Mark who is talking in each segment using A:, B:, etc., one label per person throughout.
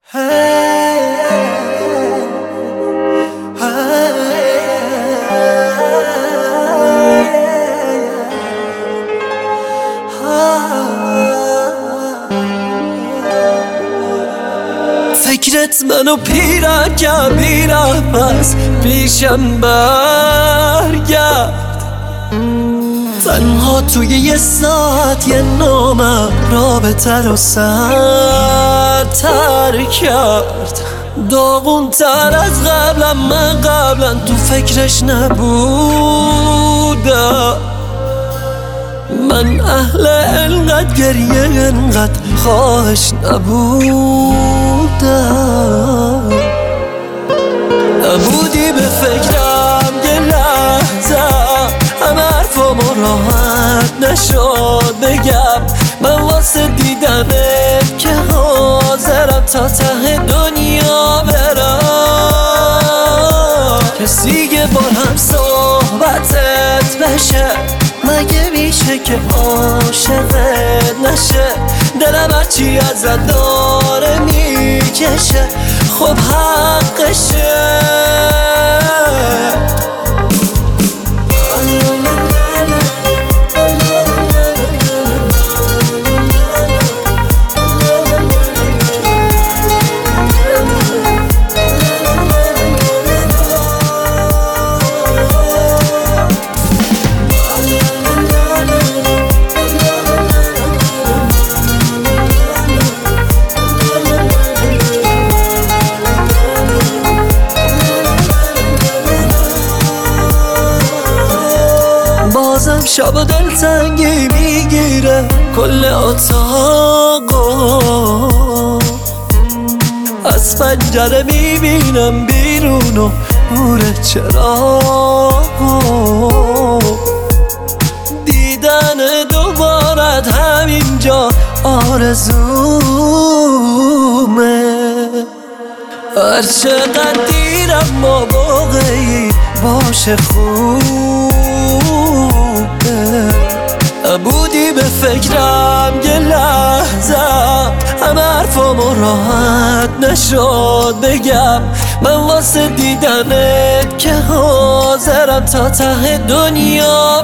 A: فکرت منو پیرم میرم پس پیشم برگرد. تنها توی یه ساعت یه نامم رابطه رو سرتر کرد. داغون تر از قبلم، من قبلا تو فکرش نبودم. من اهل انقدر گریه انقدر خواهش نبودم. نبودی به فکرم یه لحظه، همه حرفامو راحت نشد بگم. من واسه دیدنت که حاضرم تا ته دنیا برم. کسی که بار هم صحبتت بشه، مگه میشه که عاشقت نشه؟ دلم هرچی ازت داره میکشه، خب حقشه. بازم شب دلتنگی میگیره کل اتاقو. از پنجره میبینم بیرون و نور چراغو. دیدن دوبارت همینجا آرزومه. هر چقدر دیرم ما واقعی باشه خوبه. نبودی به فکرم یه لحظه، همه حرفامو راحت نشد بگم. من واسه دیدنت که حاضرم تا ته دنیا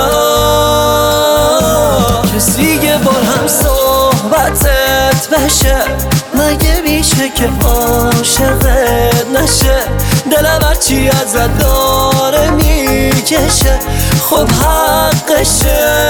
A: برم. کسی که بار هم صحبتت بشه، مگه میشه که عاشقت نشه؟ دلم هرچی ازت داره میکشه، خب حقشه.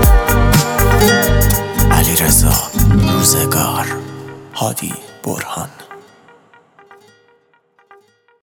B: روزگار، هادی برهان.